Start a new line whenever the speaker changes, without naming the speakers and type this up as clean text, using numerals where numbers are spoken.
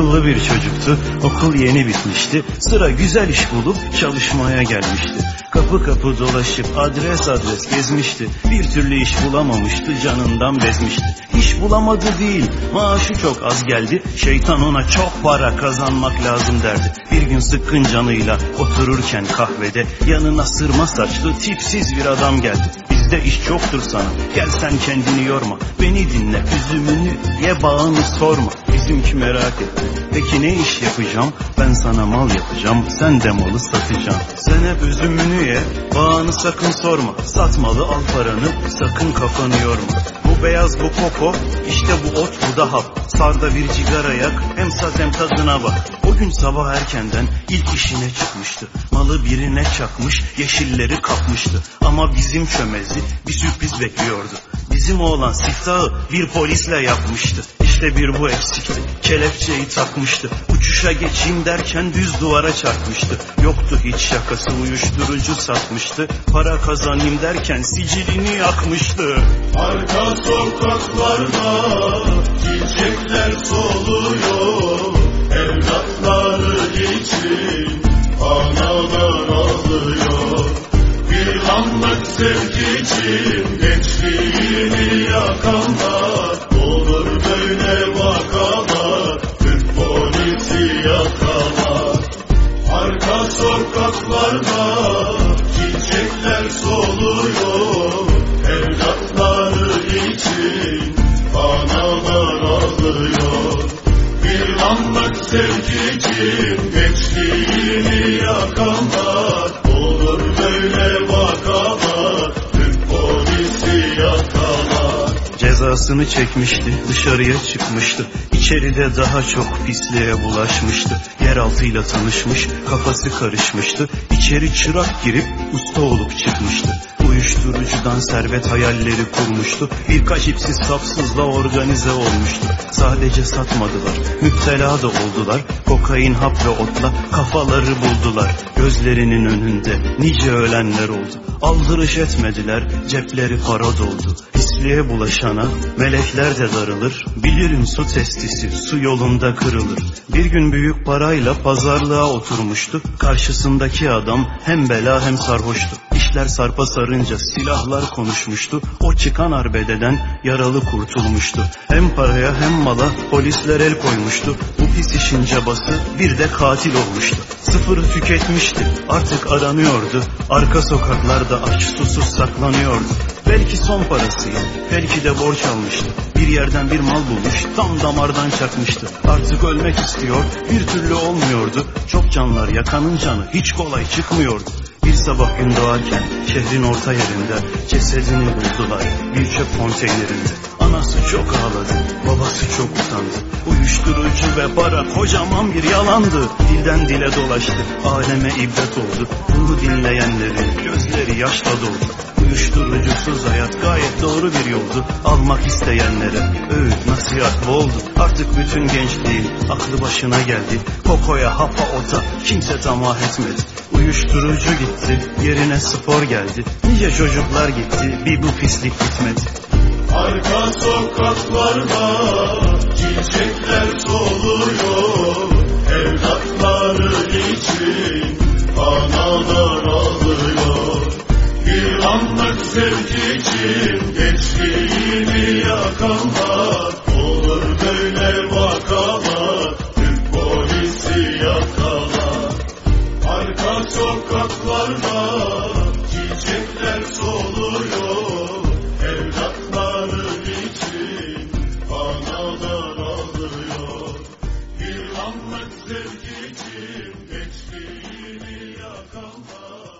Akıllı bir çocuktu, okul yeni bitmişti. Sıra güzel iş bulup çalışmaya gelmişti. Kapı kapı dolaşıp adres adres gezmişti. Bir türlü iş bulamamıştı, canından bezmişti. İş bulamadı değil, maaşı çok az geldi. Şeytan ona çok para kazanmak lazım derdi. Bir gün sıkkın canıyla otururken kahvede yanına sırma saçlı tipsiz bir adam geldi. Bizde iş çoktur sana, gel sen kendini yorma. Beni dinle, üzümünü ye, bağını sorma. Bizimki merak etti, peki ne iş yapacağım? Ben sana mal yapacağım, sen de malı satacaksın. Sen hep üzümünü ye, bağını sakın sorma. Satmalı al paranı, sakın kafanı yorma. Bu beyaz bu koko, işte bu ot bu da hap. Sar da bir cigara yak, hem sat hem tadına bak. O gün sabah erkenden ilk işine çıkmıştı. Malı birine çakmış, yeşilleri kapmıştı. Ama bizim çömezi bir sürpriz bekliyordu. Bizim oğlan siftahı bir polisle yapmıştı. İşte bir bu eksikti, kelepçeyi takmıştı. Uçuşa geçeyim derken düz duvara çarpmıştı. Yoktu hiç şakası, uyuşturucu satmıştı. Para kazanayım derken sicilini yakmıştı.
Arka sokaklarda çiçekler soluyor, evlatları için analar ağlıyor. Bir anlık sevgi için gençliğini yakanlar, olur böyle vakalar, Türk polisi yakalar. Arka sokaklarda çiçekler soluyor, evlatları için analar ağlıyor. Bir anlık sevgi için gençliğini yakanlar, olur böyle vakalar, Türk polisi yakalar.
Cezasını çekmişti, dışarıya çıkmıştı. İçeride daha çok pisliğe bulaşmıştı. Yeraltıyla tanışmış, kafası karışmıştı. İçeri çırak girip usta olup çıkmıştı. Uyuşturucudan servet hayalleri kurmuştu. Birkaç ipsiz sapsızla organize olmuştu. Sadece satmadılar, müptela da oldular. Kokain, hap ve otla kafaları buldular. Gözlerinin önünde nice ölenler oldu. Aldırış etmediler, cepleri para doldu. Pisliğe bulaşana melekler de darılır. Bilirim su testisi su yolunda kırılır. Bir gün büyük parayla pazarlığa oturmuştu. Karşısındaki adam hem bela hem sarhoştu. İşler sarpa sarınca silahlar konuşmuştu. O çıkan arbededen yaralı kurtulmuştu. Hem paraya hem mala polisler el koymuştu. Bu pis işin cabası bir de katil olmuştu. Sıfırı tüketmişti, artık aranıyordu. Arka sokaklarda aç susuz saklanıyordu. Belki son parasıydı, belki de borç almıştı. Bir yerden bir mal bulmuş, tam damardan çakmıştı. Artık ölmek istiyor, bir türlü olmuyordu. Çok canlar yakanın canı hiç kolay çıkmıyordu. Bir sabah gün doğarken şehrin orta yerinde cesedini buldular bir çöp konteynerinde. Anası çok ağladı, babası çok utandı. Uyuşturucu ve para kocaman bir yalandı. Dilden dile dolaştı, aleme ibret oldu. Bunu dinleyenlerin gözleri yaşla doldu. Uyuşturucusuz hayat gayet doğru bir yoldu. Almak isteyenlere öğüt nasihat boldu. Artık bütün gençliğin aklı başına geldi. Kokoya, hapa, ota kimse tamah etmedi. Uyuşturucu gitti, yerine spor geldi. Nice çocuklar gitti, bir bu pislik gitmedi.
Arka sokaklarda çiçekler soluyor, evlatları için analar ağlıyor. Bir anlık sevgi için gençliğini yakanlar, olur böyle vakalar, Türk polisi yakalar. Arka sokaklarda çiçekler soluyor, evlatları için analar ağlıyor. Bir anlık sevgi için gençliğini yakanlar.